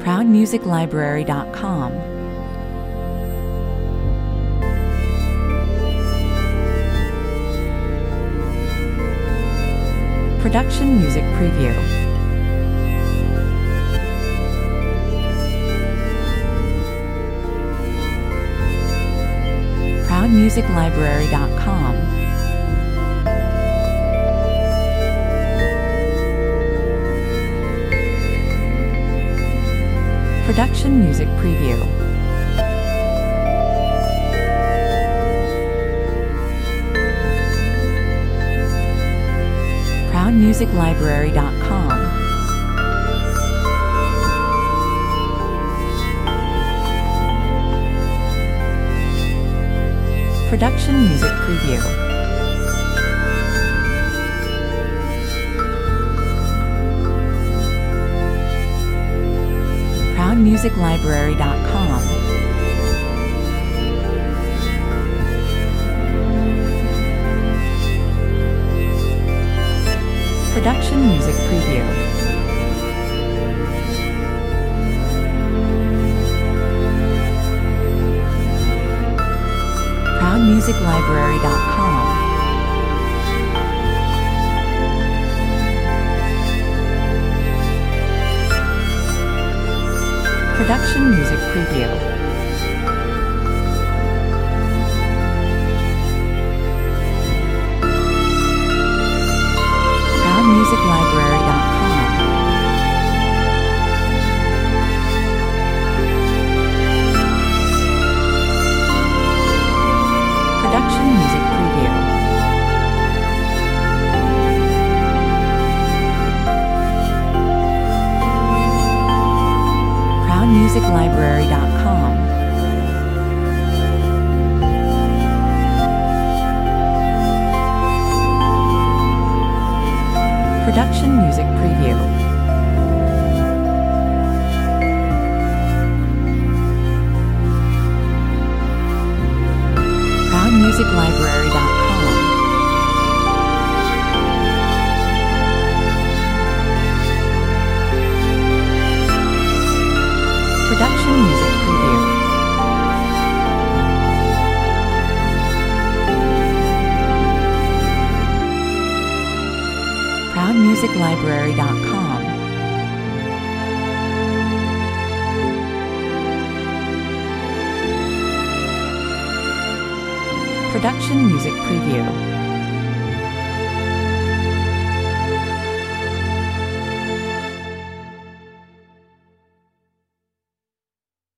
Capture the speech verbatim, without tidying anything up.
proud music library dot com. Production Music Preview. proud music library dot com. Production Music Preview. proud music library dot com. Production Music Preview. proud music library dot com. Production Music Preview. proud music library dot com. Production Music Preview. proud music library dot com. Production Music Preview. proud music library dot com. Production Music Preview. proud music library dot com. Production Music Preview. proud music library dot com. Production Music Preview.